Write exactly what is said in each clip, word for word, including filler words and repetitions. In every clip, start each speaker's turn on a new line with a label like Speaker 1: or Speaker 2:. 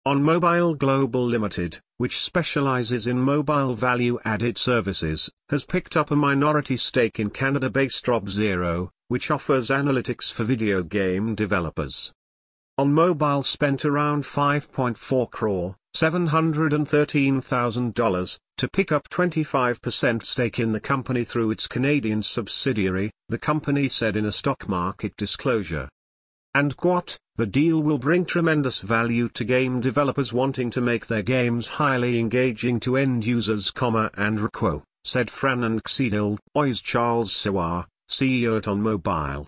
Speaker 1: On Mobile Global Limited, which specializes in mobile value-added services, has picked up a minority stake in Canada-based RobZero, which offers analytics for video game developers. On Mobile spent around five point four crore, seven hundred thirteen thousand dollars, to pick up twenty-five percent stake in the company through its Canadian subsidiary, the company said in a stock market disclosure. And quote, "The deal will bring tremendous value to game developers wanting to make their games highly engaging to end users, and requo," said Franand Xidil Ois Charles Sewar, C E O at On Mobile.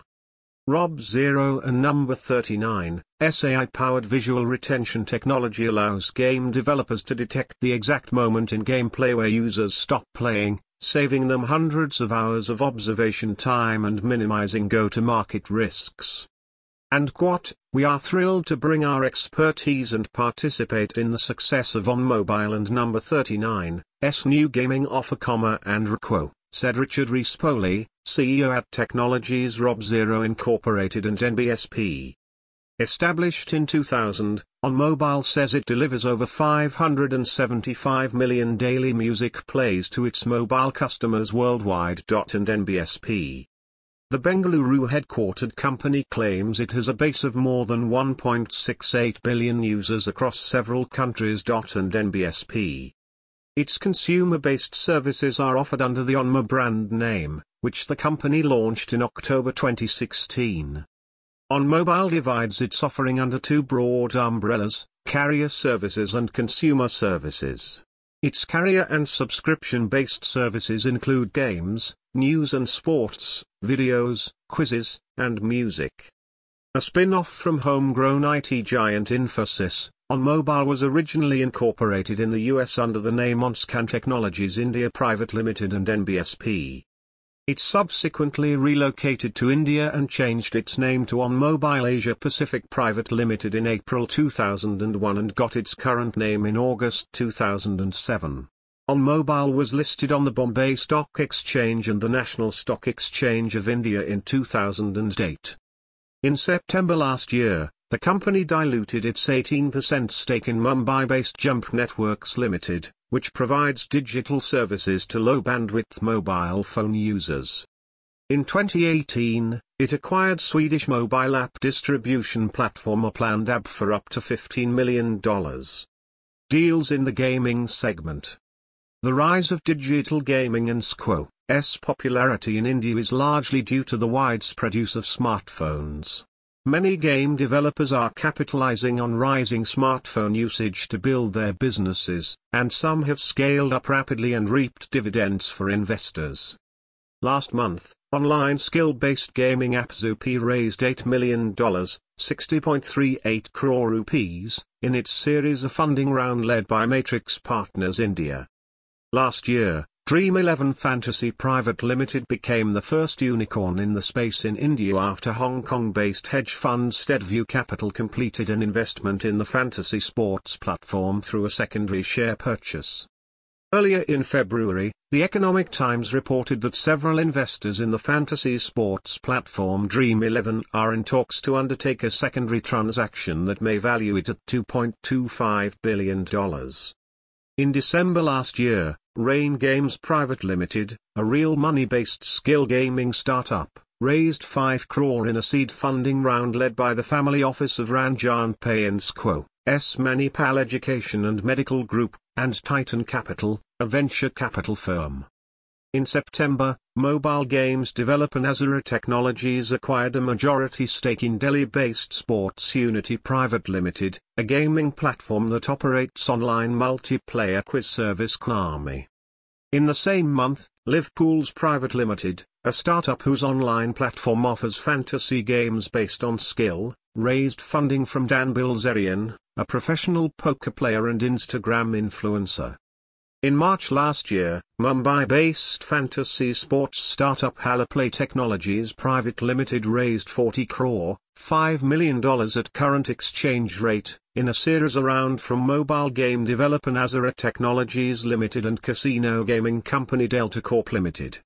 Speaker 1: RobZero and Number thirty-nine, S A I-powered visual retention technology allows game developers to detect the exact moment in gameplay where users stop playing, saving them hundreds of hours of observation time and minimizing go-to-market risks. And quote, "We are thrilled to bring our expertise and participate in the success of On Mobile and Number thirty-nine's new gaming offer, and requo," said Richard Rispoli, C E O at Technologies RobZero Incorporated and N B S P. Established in two thousand, On Mobile says it delivers over five hundred seventy-five million daily music plays to its mobile customers worldwide. And N B S P. The Bengaluru-headquartered company claims it has a base of more than one point six eight billion users across several countries. And N B S P. Its consumer-based services are offered under the Onma brand name, which the company launched in October twenty sixteen. On Mobile divides its offering under two broad umbrellas, carrier services and consumer services. Its carrier and subscription-based services include games, news and sports, videos, quizzes, and music. A spin-off from homegrown I T giant Infosys, On Mobile was originally incorporated in the U S under the name Onscan Technologies India Private Limited and N B S P. It subsequently relocated to India and changed its name to On Mobile Asia Pacific Private Limited in April two thousand one and got its current name in August two thousand seven. On Mobile was listed on the Bombay Stock Exchange and the National Stock Exchange of India in two thousand eight. In September last year, the company diluted its eighteen percent stake in Mumbai-based Jump Networks Limited, which provides digital services to low-bandwidth mobile phone users. In twenty eighteen, it acquired Swedish mobile app distribution platform Uplandab for up to fifteen million dollars. Deals in the gaming segment. The rise of digital gaming and Squo's popularity in India is largely due to the widespread use of smartphones. Many game developers are capitalizing on rising smartphone usage to build their businesses, and some have scaled up rapidly and reaped dividends for investors. Last month, online skill-based gaming app Zoopy raised eight million dollars, sixty point three eight crore rupees, in its series of funding round led by Matrix Partners India. Last year, Dream eleven Fantasy Private Limited became the first unicorn in the space in India after Hong Kong-based hedge fund Steadview Capital completed an investment in the fantasy sports platform through a secondary share purchase. Earlier in February, The Economic Times reported that several investors in the fantasy sports platform Dream eleven are in talks to undertake a secondary transaction that may value it at two point two five billion dollars. In December last year, Rain Games Private Limited, a real money-based skill gaming startup, raised five crore in a seed funding round led by the family office of Ranjan Pay and Squo's Manipal Education and Medical Group, and Titan Capital, a venture capital firm. In September, mobile games developer Nazara Technologies acquired a majority stake in Delhi-based Sports Unity Private Limited, a gaming platform that operates online multiplayer quiz service Knami. In the same month, Livepools Private Limited, a startup whose online platform offers fantasy games based on skill, raised funding from Dan Bilzerian, a professional poker player and Instagram influencer. In March last year, Mumbai-based fantasy sports startup Halaplay Technologies Private Limited raised forty crore, five million dollars at current exchange rate, in a series round from mobile game developer Nazara Technologies Limited and casino gaming company Delta Corp Limited.